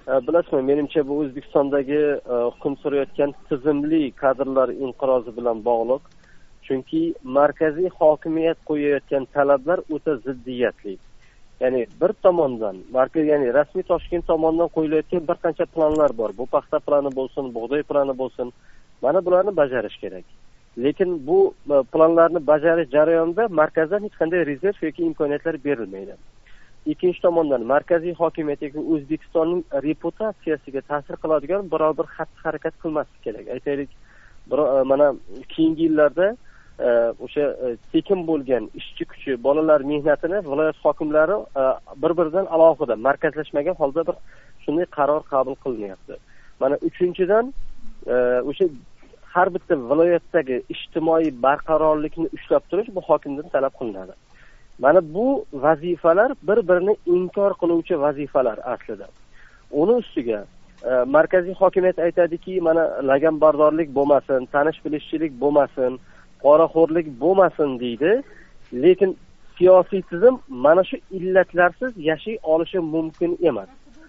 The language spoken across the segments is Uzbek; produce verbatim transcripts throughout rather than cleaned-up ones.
Bilasizmi, menimcha bu O'zbekistondagi hukm surayotgan tizimli kadrlar inqirozi bilan bog'liq. Chunki markaziy hokimiyat qo'yayotgan talablar o'ta ziddiyatli. Ya'ni bir tomondan, markaz ya'ni rasmiy Toshkent tomonidan qo'yilayotgan bir qancha planlar bor. Bu paxta plani bo'lsin, bug'doy plani bo'lsin. Mana bularni bajarish kerak. Lekin bu planlarni bajarish jarayonida markazdan hech qanday rezerv yoki imkoniyatlar berilmaydi. Ikkinchi tomondan markaziy hokimiyat yoki O'zbekistonning reputatsiyasiga ta'sir qiladigan biror bir xatti-harakat qilmaslik kerak. Aytaylik, mana keyingi yillarda o'sha tekin bo'lgan ishchi kuchi, bolalar mehnatini viloyat hokimlari bir-biridan alohida markazlashmagan holda bir shunday qaror qabul qilinyapti. Mana uchinchidan o'sha har bitta viloyatdagi ijtimoiy barqarorlikni ushlab turish bu hokimdan talab qilinadi. Mana bu vazifalar bir-birini inkor qiluvchi vazifalar aslida. Uni ustiga markaziy hokimiyat aytadiki, mana laganbardorlik bo'lmasin, tanish-bilishchilik bo'lmasin, poraxo'rlik bo'lmasin deydi. Lekin siyosiy tizim mana shu illatlarsiz yashay olishi mumkin emas.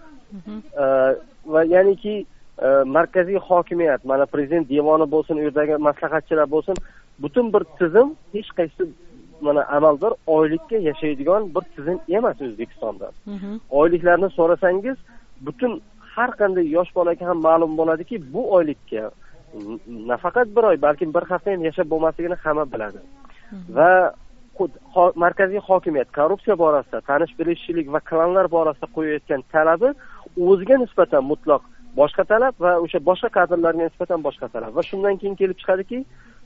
Va ya'niki markaziy hokimiyat, mana prezident devoni bo'lsin, u yerdagi maslahatchilar bo'lsin, butun bir tizim hech qaysi mana amaldor oylikka yashaydigan bir tizim emas O'zbekistonda. Oyliklarni so'rasangiz, butun har qanday yosh bolaga ham ma'lum bo'ladiki, bu oylikka nafaqat bir oy, balki bir hafta ham yashab bo'lmasligini hamma biladi. Va markaziy hokimiyat korrupsiya borasida, tanish-bilishchilik va klanlar borasida qo'yayotgan talabi o'ziga nisbatan mutlaq boshqa talab va o'sha boshqa kadrlarga nisbatan boshqa talab. Va shundan keyin kelib chiqadiki,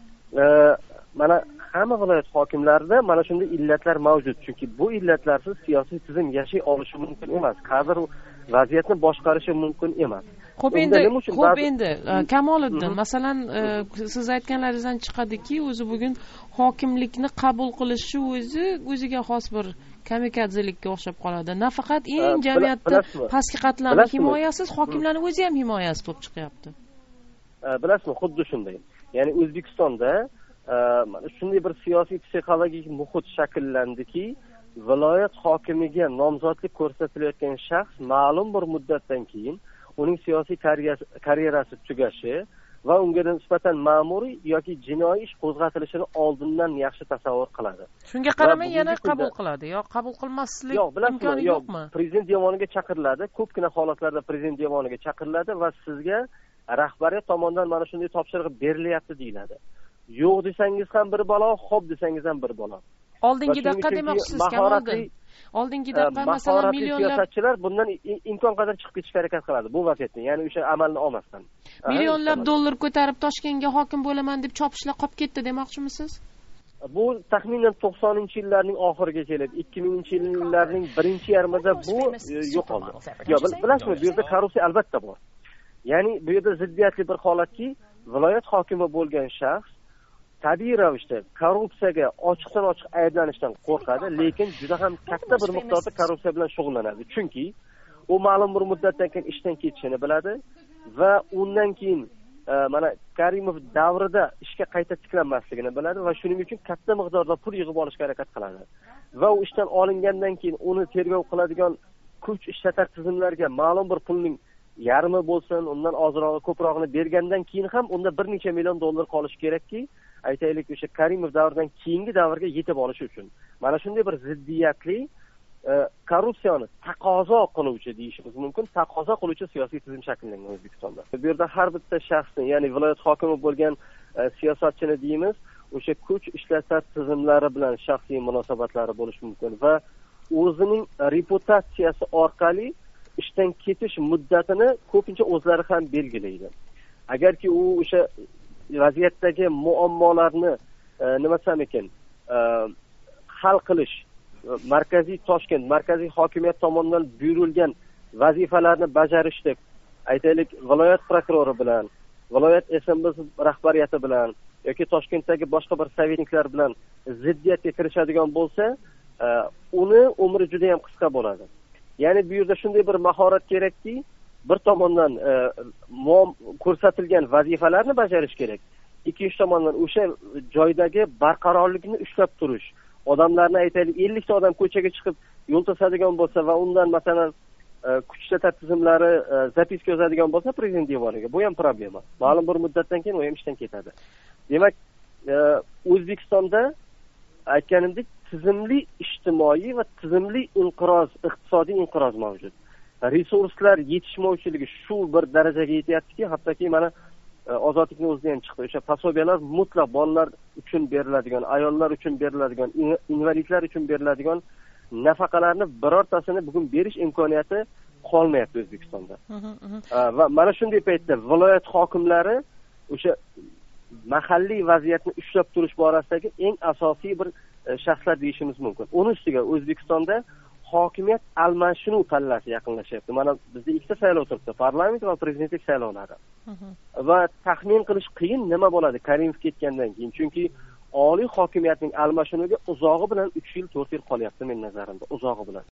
mana hamma viloyat hokimlarida mana shunday illatlar mavjud. Chunki bu illatlarsiz siyosiy tizim yashay olishi mumkin emas. Kadr vaziyatni boshqarishi mumkin emas. Xo'p endi, xo'p endi Kamoliddin, masalan, siz aytganlaringizdan chiqadiki, o'zi bugun hokimlikni qabul qilishi o'zi o'ziga xos bir kamikadzelikka o'xshab qoladi. Nafaqat eng jamiyatda pastki qatlamni himoyasiz, hokimlarning o'zi ham himoyasi bo'lib chiqyapti. Bilasizmi, xuddi shunday. Ya'ni O'zbekistonda shunday bir siyosiy psixologik muhit shakllandiki, viloyat hokimiga nomzodlik ko'rsatilayotgan shaxs ma'lum bir muddatdan keyin uning siyosiy karyerasi tugashi va unga nisbatan ma'muriy yoki jinoiy ish qo'zg'atilishini oldindan yaxshi tasavvur qiladi. Shunga qaramay yana qabul qiladi yo qabul qilmaslik imkoni yo'qmi? Prezident devoniga chaqiriladi. Ko'pgina holatlarda prezident devoniga chaqiriladi va sizga rahbariyat tomonidan mana shunday topshiriq berilyapti deyiladi. Yo'q desangiz ham bir balo, xo'p desangiz ham bir balo. Oldingi daqiqa demoqchisiz, Kamoliddin. Oldingi daqiqa masalan millionlab siyosatchilar bundan imkon qadar chiqib ketishga harakat qiladi bu vaziyatdan, ya'ni o'sha amalni olmasdan. Millionlab dollar ko'tarib Toshkentga hokim bo'laman deb chopishlar qolib ketdi demoqchimisiz? Bu taxminan to'qsoninchi yillarning oxiriga kelib, ikki minginchi yillarning birinchi yarmida bu yo'qoldi. Yo, bilasizmi, bu yerda korrupsiya albatta bor. Ya'ni bu yerda ziddiyatli bir holatki, viloyat hokimi bo'lgan shaxs tabiiy ravishda korrupsiyaga ochiqdan ochiq ayblanishdan qo'rqadi, lekin juda ham katta bir miqdorda korrupsiya bilan shug'ullanadi. Chunki u ma'lum bir muddatdan keyin ishdan ketishini biladi va undan keyin mana Karimov davrida ishga qayta tiklanmasligini biladi va shuning uchun katta miqdorda pul yig'ib olishga harakat qiladi. Va u ishdan olingandan keyin uni tergov qiladigan kuch ishlatar tizimlarga ma'lum bir pulning yarmi bo'lsin, undan ozrog'i, ko'prog'ini bergandan keyin ham unda bir necha million dollar qolishi kerakki, aytaylik o'sha Karimov davridan keyingi davrga yetib olish uchun. Mana shunday bir ziddiyatli korrupsiyani taqozo qiluvchi deyishimiz mumkin, taqozo qiluvchi siyosiy tizim shakllangan O'zbekistonda. Bu yerda har bitta shaxsni, ya'ni viloyat hokimi bo'lgan siyosatchini deymiz, o'sha kuch ishlatar tizimlari bilan shaxsiy munosabatlari bo'lishi mumkin va o'zining reputatsiyasi orqali ishdan ketish muddatini ko'pincha o'zlari ham belgilaydi. Agarki u o'sha vaziyatdagi muammolarni nima desam ekan, hal qilish markaziy Toshkent, markaziy hokimiyat tomonidan buyurilgan vazifalarni bajarishda, aytaylik, viloyat prokurori bilan, viloyat S M B rahbariyati bilan yoki Toshkentdagi boshqa bir sovetniklar bilan ziddiyatga kirishadigan bo'lsa, uni umri juda ham qisqa bo'ladi. Ya'ni bu yerda shunday bir mahorat kerakki, bir tomondan ko'rsatilgan vazifalarni bajarish kerak. Ikkinchi tomondan o'sha joydagi barqarorlikni ushlab turish. Odamlarni aytaylik ellik ta odam ko'chaga chiqib yo'l to'sadigan bo'lsa va undan masalan kuchta tizimlari zapiska yozadigan bo'lsa prezident devoniga, bu ham problema. Ma'lum bir muddatdan keyin u ham ishdan ketadi. Demak, O'zbekistonda aytganimdek tizimli ijtimoiy va tizimli inqiroz, iqtisodiy inqiroz mavjud. Resurslar yetishmovchiligi shu bir darajaga yetyaptiki, hattoki mana ozodlikni o'zida ham chiqdi. O'sha posobiyalar mutlaq bolalar uchun beriladigan, ayollar uchun beriladigan, invalidlar uchun beriladigan nafaqalarni birortasini bugun berish imkoniyati qolmayapti O'zbekistonda. Va mana shunday paytda viloyat hokimlari o'sha mahalliy vaziyatni ushlab turish borasidagi eng asosiy bir shaxslar deyishimiz mumkin. Uning ustiga O'zbekistonda hokimiyat almashinuv pallasi yaqinlashyapti. Mana bizda ikkita saylov turibdi, parlament va prezidentlik saylovlari. Va taxmin qilish qiyin nima bo'ladi Karimov ketgandan keyin, chunki oliy hokimiyatning almashinuviga uzog'i bilan uch yil, to'rt yil qolyapti men nazarimda, uzog'i bilan.